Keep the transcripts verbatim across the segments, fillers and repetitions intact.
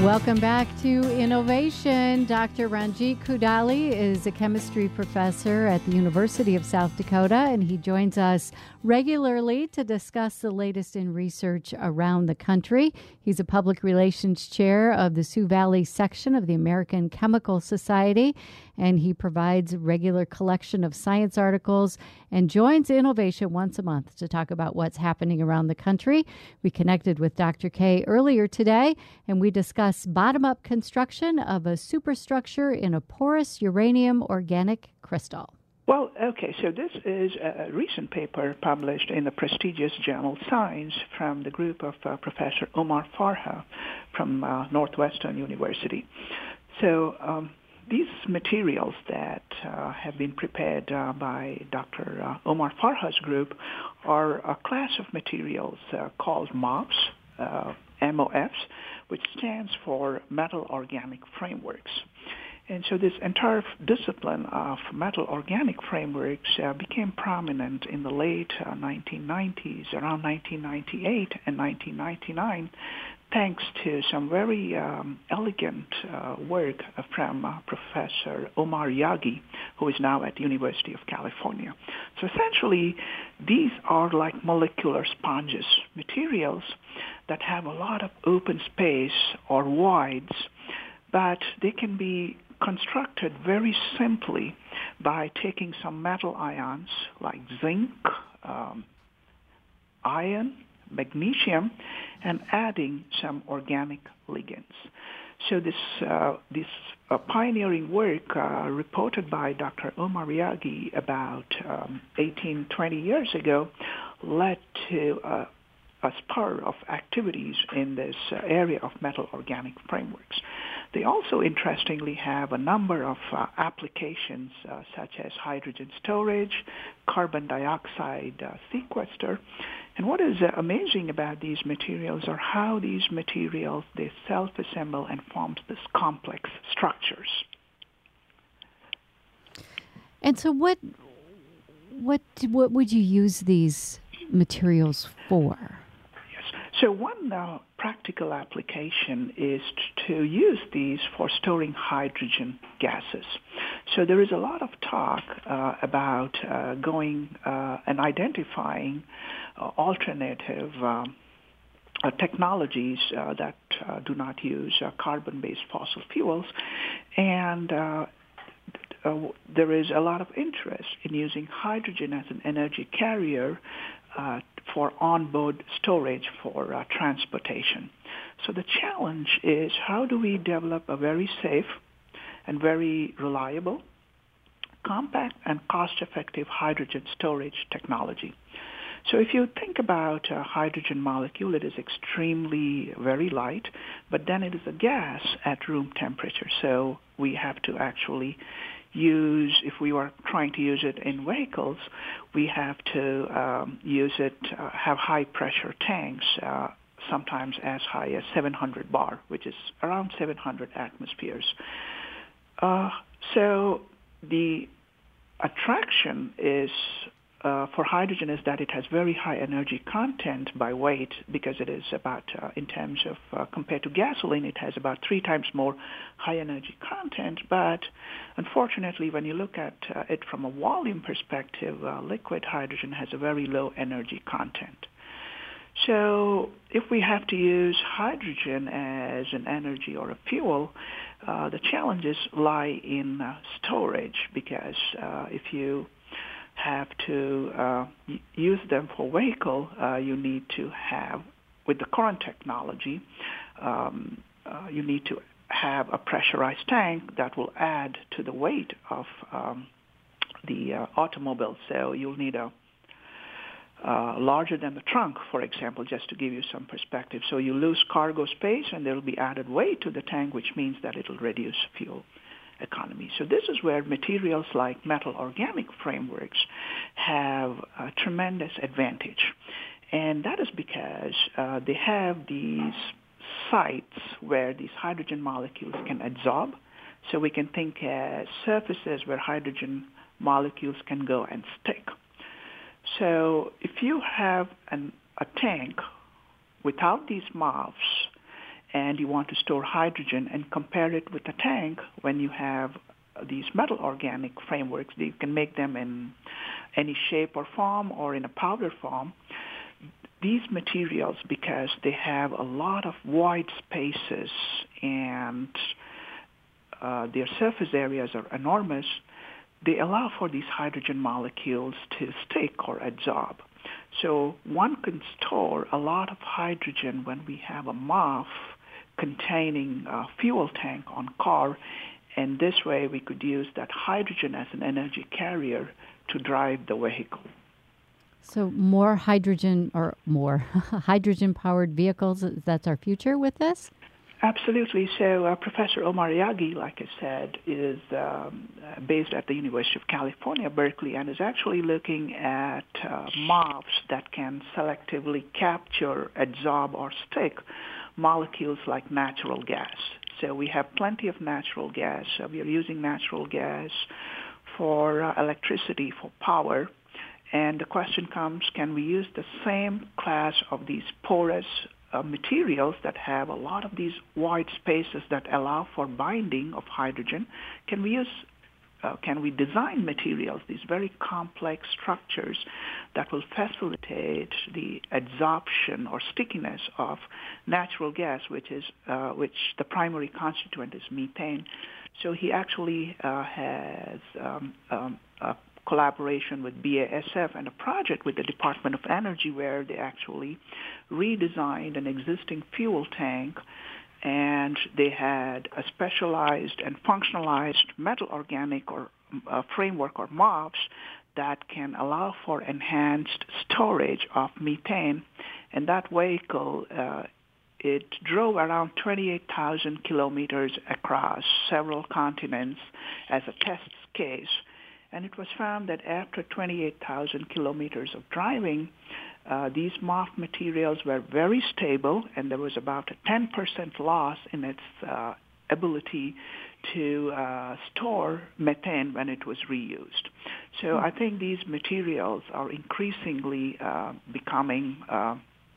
Welcome back to Innovation. Doctor Ranjit Koudali is a chemistry professor at the University of South Dakota, and he joins us regularly to discuss the latest in research around the country. He's a public relations chair of the Sioux Valley section of the American Chemical Society, and he provides a regular collection of science articles and joins Innovation once a month to talk about what's happening around the country. We connected with Doctor K earlier today, and we discussed bottom-up construction of a superstructure in a porous uranium organic crystal. Well, okay, so this is a recent paper published in the prestigious journal Science from the group of uh, Professor Omar Farha from uh, Northwestern University. So um, these materials that uh, have been prepared uh, by Doctor Uh, Omar Farha's group are a class of materials uh, called M O Fs, uh, M O Fs, which stands for Metal Organic Frameworks. And so this entire discipline of metal organic frameworks uh, became prominent in the late uh, nineteen nineties, around nineteen ninety-eight and nineteen ninety-nine, thanks to some very um, elegant uh, work from uh, Professor Omar Yaghi, who is now at the University of California. So essentially, these are like molecular sponges, materials that have a lot of open space or voids, but they can be constructed very simply by taking some metal ions like zinc, um, iron, magnesium, and adding some organic ligands. So this uh, this uh, pioneering work uh, reported by Doctor Omar Yaghi about um, eighteen, twenty years ago led to uh, a spur of activities in this uh, area of metal organic frameworks. They also, interestingly, have a number of uh, applications uh, such as hydrogen storage, carbon dioxide uh, sequester. And what is uh, amazing about these materials are how these materials, they self-assemble and form this complex structures. And so what, what, what would you use these materials for? So one uh, practical application is t- to use these for storing hydrogen gases. So there is a lot of talk uh, about uh, going uh, and identifying uh, alternative um, uh, technologies uh, that uh, do not use uh, carbon-based fossil fuels. And uh, uh, there is a lot of interest in using hydrogen as an energy carrier uh, for onboard storage for uh, transportation. So the challenge is, how do we develop a very safe and very reliable, compact and cost-effective hydrogen storage technology? So if you think about a hydrogen molecule, it is extremely very light, but then it is a gas at room temperature. So we have to actually use, if we were trying to use it in vehicles, we have to um, use it, uh, have high pressure tanks, uh, sometimes as high as seven hundred bar, which is around seven hundred atmospheres. Uh, so the attraction is Uh, for hydrogen is that it has very high energy content by weight, because it is about, uh, in terms of, uh, compared to gasoline, it has about three times more high energy content. But unfortunately, when you look at uh, it from a volume perspective, uh, liquid hydrogen has a very low energy content. So if we have to use hydrogen as an energy or a fuel, uh, the challenges lie in uh, storage, because uh, if you have to uh, use them for vehicle, uh, you need to have, with the current technology, um, uh, you need to have a pressurized tank that will add to the weight of um, the uh, automobile. So you'll need a uh, larger than the trunk, for example, just to give you some perspective. So you lose cargo space, and there will be added weight to the tank, which means that it will reduce fuel economy. So this is where materials like metal organic frameworks have a tremendous advantage. And that is because uh, they have these sites where these hydrogen molecules can adsorb. So we can think as surfaces where hydrogen molecules can go and stick. So if you have an, a tank without these M O Fs, and you want to store hydrogen and compare it with a tank when you have these metal organic frameworks. You can make them in any shape or form or in a powder form. These materials, because they have a lot of void spaces and uh, their surface areas are enormous, they allow for these hydrogen molecules to stick or adsorb. So one can store a lot of hydrogen when we have a M O F containing a fuel tank on car, and this way we could use that hydrogen as an energy carrier to drive the vehicle. So more hydrogen or more hydrogen-powered vehicles, that's our future with this? Absolutely. So uh, Professor Omar Yaghi, like I said, is um, based at the University of California, Berkeley, and is actually looking at uh, M O Fs that can selectively capture, adsorb, or stick molecules like natural gas. So we have plenty of natural gas. So we are using natural gas for uh, electricity, for power. And the question comes, can we use the same class of these porous uh, materials that have a lot of these void spaces that allow for binding of hydrogen? Can we use, uh, can we design materials, these very complex structures that will facilitate the adsorption or stickiness of natural gas, which is, uh, which the primary constituent is methane? So he actually uh, has um, um, a collaboration with B A S F and a project with the Department of Energy where they actually redesigned an existing fuel tank, and they had a specialized and functionalized metal organic or uh, framework or M O Fs that can allow for enhanced storage of methane. And that vehicle, uh, it drove around twenty-eight thousand kilometers across several continents as a test case. And it was found that after twenty-eight thousand kilometers of driving, uh, these M O F materials were very stable, and there was about a ten percent loss in its uh, ability to uh, store methane when it was reused. So mm-hmm. I think these materials are increasingly uh, becoming uh,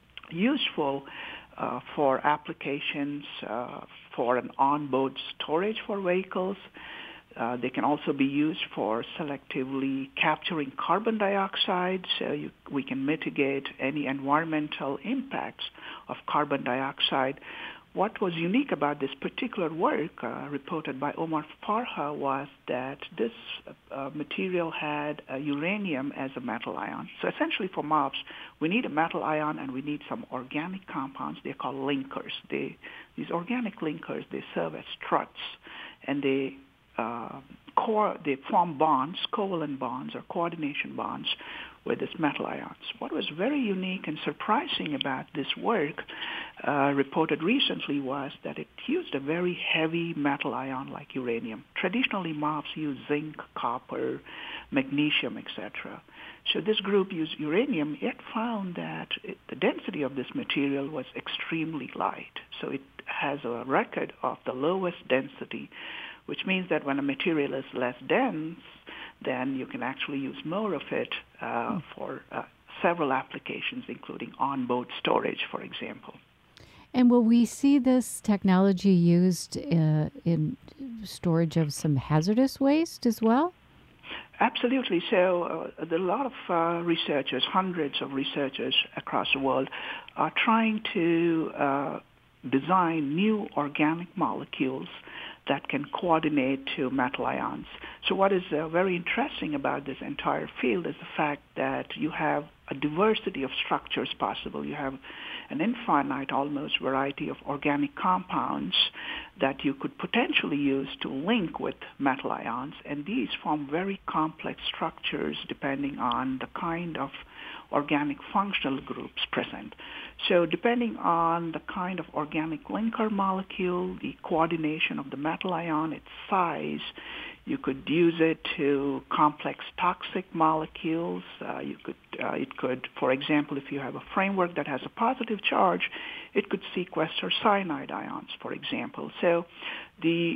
useful uh, for applications uh, for an onboard storage for vehicles. Uh, they can also be used for selectively capturing carbon dioxide, so you, we can mitigate any environmental impacts of carbon dioxide. What was unique about this particular work uh, reported by Omar Farha was that this uh, material had uh, uranium as a metal ion. So essentially for M O Fs, we need a metal ion and we need some organic compounds. They're called linkers. They, these organic linkers, they serve as struts, and they Uh, core, they form bonds, covalent bonds or coordination bonds with these metal ions. What was very unique and surprising about this work uh, reported recently was that it used a very heavy metal ion like uranium. Traditionally, M O Fs use zinc, copper, magnesium, et cetera. So this group used uranium, yet found that it, the density of this material was extremely light. So it has a record of the lowest density, which means that when a material is less dense, then you can actually use more of it uh, mm. for uh, several applications, including onboard storage, for example. And will we see this technology used uh, in storage of some hazardous waste as well? Absolutely. So uh, there are a lot of uh, researchers, hundreds of researchers across the world, are trying to uh, design new organic molecules that can coordinate to metal ions. So what is uh, very interesting about this entire field is the fact that you have a diversity of structures possible. You have an infinite, almost, variety of organic compounds that you could potentially use to link with metal ions, and these form very complex structures depending on the kind of organic functional groups present. So depending on the kind of organic linker molecule, the coordination of the metal ion, its size, you could use it to complex toxic molecules. Uh, you could, uh, it could, for example, if you have a framework that has a positive charge, it could sequester cyanide ions, for example. So the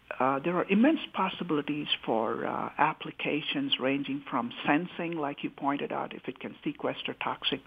uh, there are immense possibilities for uh, applications ranging from sensing, like you pointed out, if it can sequester toxic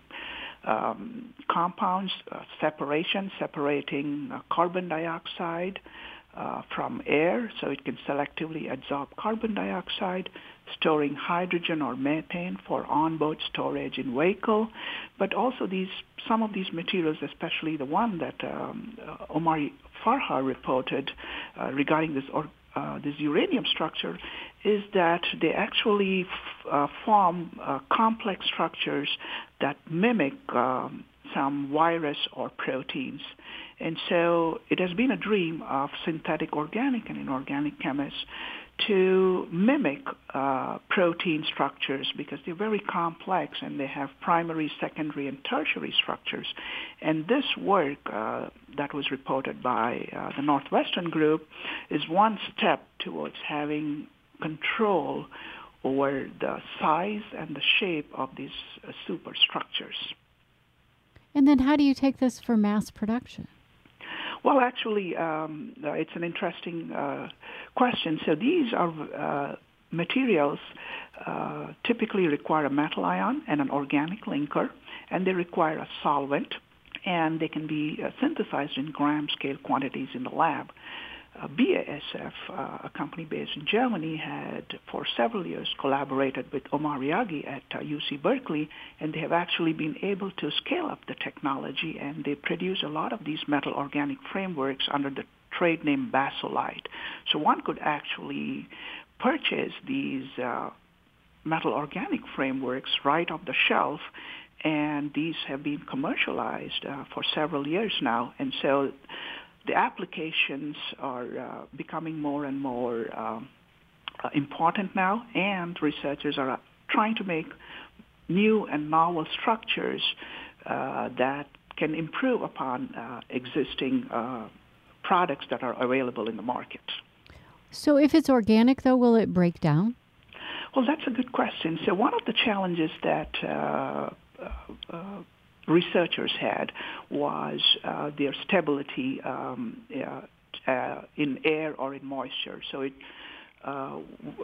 um, compounds, uh, separation, separating uh, carbon dioxide uh, from air, so it can selectively absorb carbon dioxide, storing hydrogen or methane for onboard storage in vehicle, but also these some of these materials, especially the one that um, uh, Omar Farha reported uh, regarding this or uh, this uranium structure, is that they actually f- uh, form uh, complex structures that mimic um, some virus or proteins. And so it has been a dream of synthetic organic and inorganic chemists to mimic uh, protein structures because they're very complex and they have primary, secondary, and tertiary structures. And this work uh, that was reported by uh, the Northwestern Group is one step towards having control over the size and the shape of these uh, superstructures. And then how do you take this for mass production? Well, actually, um, uh, it's an interesting uh, question. So these are uh, materials uh, typically require a metal ion and an organic linker, and they require a solvent, and they can be uh, synthesized in gram-scale quantities in the lab. Uh, B A S F, uh, a company based in Germany, had for several years collaborated with Omar Yaghi at uh, U C Berkeley, and they have actually been able to scale up the technology, and they produce a lot of these metal organic frameworks under the trade name Basolite. So one could actually purchase these uh, metal organic frameworks right off the shelf, and these have been commercialized uh, for several years now, and so the applications are uh, becoming more and more um, uh, important now, and researchers are trying to make new and novel structures uh, that can improve upon uh, existing uh, products that are available in the market. So if it's organic, though, will it break down? Well, that's a good question. So one of the challenges that uh, uh, researchers had was uh, their stability um, uh, uh, in air or in moisture. So it, uh,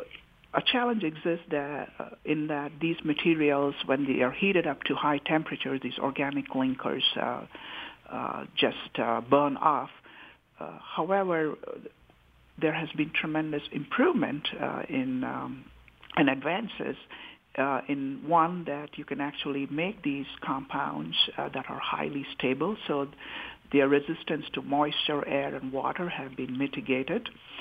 a challenge exists that, uh, in that these materials, when they are heated up to high temperature, these organic linkers uh, uh, just uh, burn off. Uh, however, there has been tremendous improvement uh, in, um, in advances Uh, in one that you can actually make these compounds uh, that are highly stable, so their resistance to moisture, air, and water have been mitigated.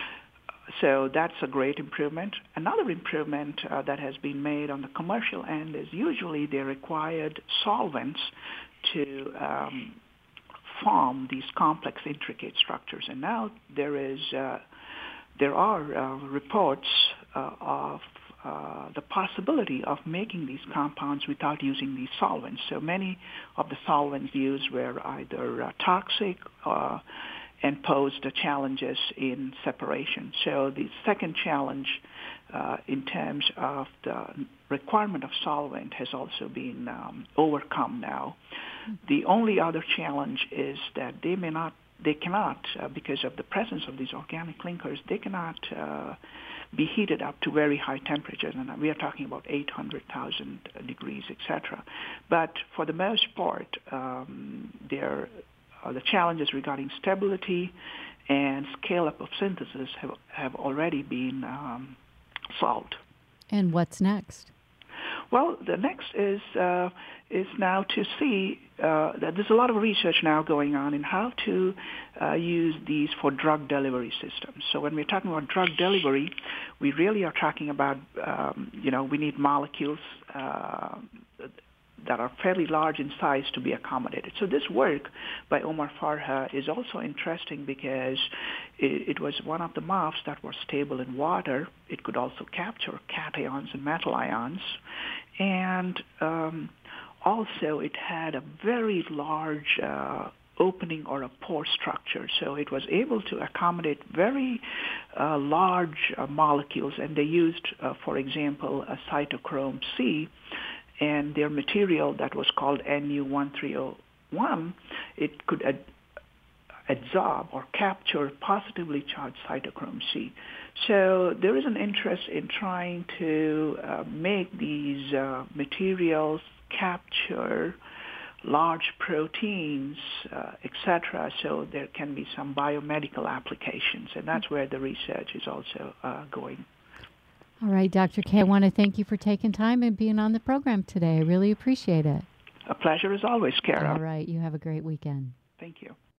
So that's a great improvement. Another improvement uh, that has been made on the commercial end is usually they required solvents to um, form these complex, intricate structures. And now there is uh, there are uh, reports uh, of Uh, the possibility of making these compounds without using these solvents. So many of the solvents used were either uh, toxic uh, and posed uh, challenges in separation. So the second challenge uh, in terms of the requirement of solvent has also been um, overcome now. The only other challenge is that they may not, they cannot, uh, because of the presence of these organic linkers, they cannot uh, be heated up to very high temperatures, and we are talking about eight hundred thousand degrees, et cetera. But for the most part, um, there are the challenges regarding stability and scale-up of synthesis have, have already been um, solved. And what's next? Well, the next is uh, is now to see uh, that there's a lot of research now going on in how to uh, use these for drug delivery systems. So when we're talking about drug delivery, we really are talking about, um, you know, we need molecules uh, that are fairly large in size to be accommodated. So this work by Omar Farha is also interesting because it, it was one of the M O Fs that were stable in water. It could also capture cations and metal ions. And um, also it had a very large uh, opening or a pore structure. So it was able to accommodate very uh, large uh, molecules. And they used, uh, for example, a cytochrome C, and their material that was called N U one three oh one, it could ad- absorb or capture positively charged cytochrome C. So there is an interest in trying to uh, make these uh, materials capture large proteins, uh, et cetera, so there can be some biomedical applications, and that's where the research is also uh, going. All right, Doctor K, I want to thank you for taking time and being on the program today. I really appreciate it. A pleasure as always, Kara. All right, you have a great weekend. Thank you.